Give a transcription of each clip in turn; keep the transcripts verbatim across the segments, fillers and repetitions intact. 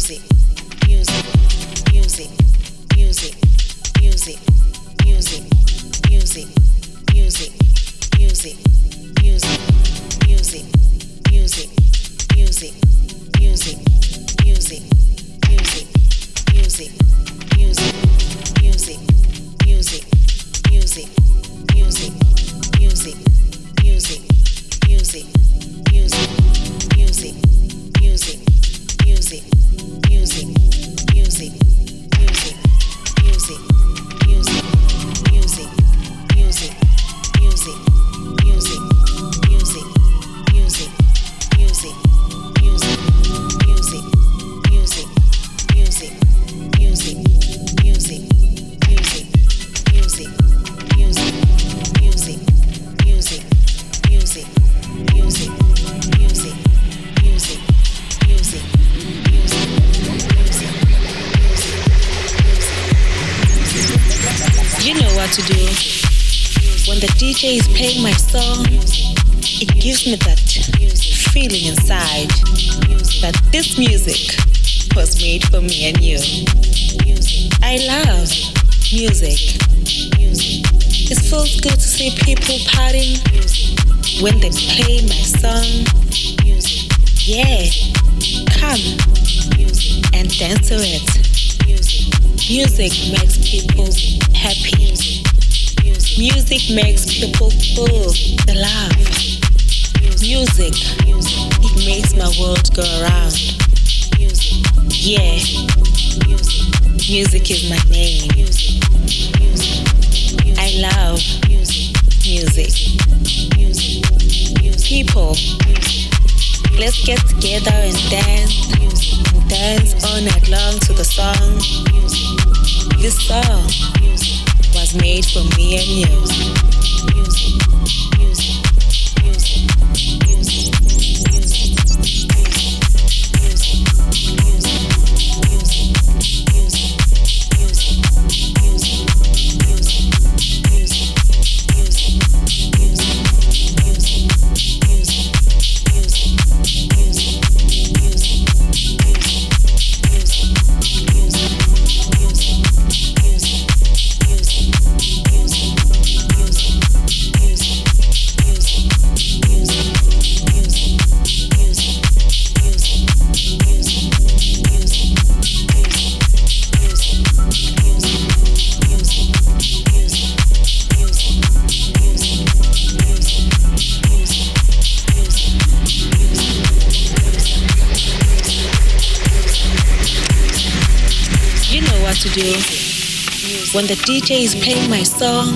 When the D J is playing my song,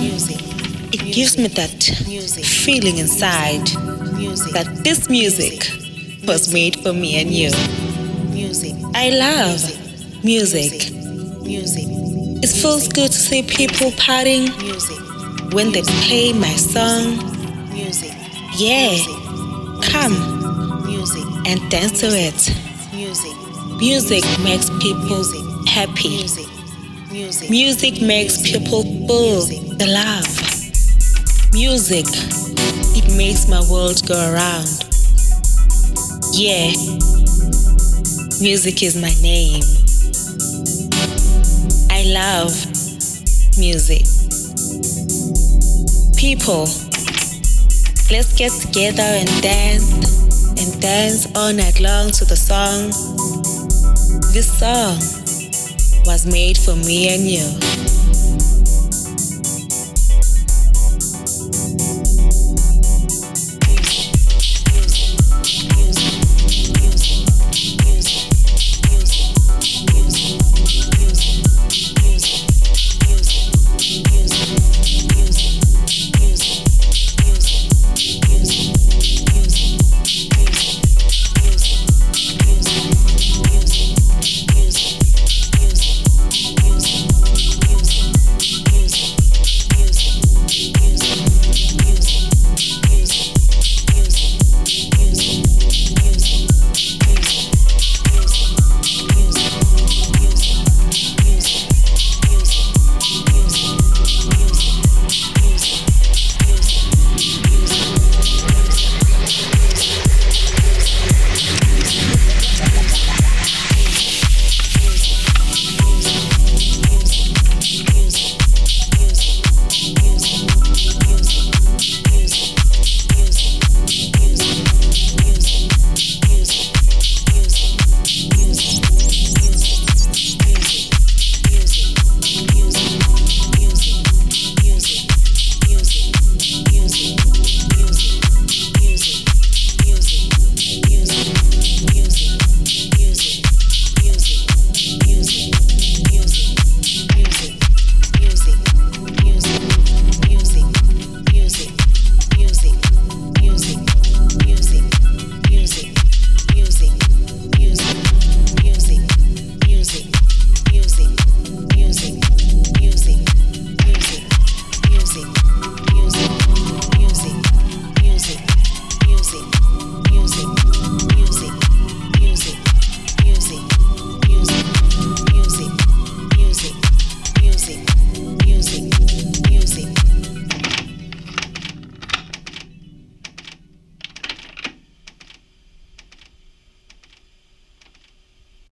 it gives me that feeling inside that this music was made for me and you. I love music. It feels good to see people partying when they play my song. Yeah, come and dance to it. Music makes people happy. Music makes people feel the love. Music, it makes my world go around. Yeah, music is my name. I love music. People, let's get together and dance, and dance all night long to the song. This song was made for me and you.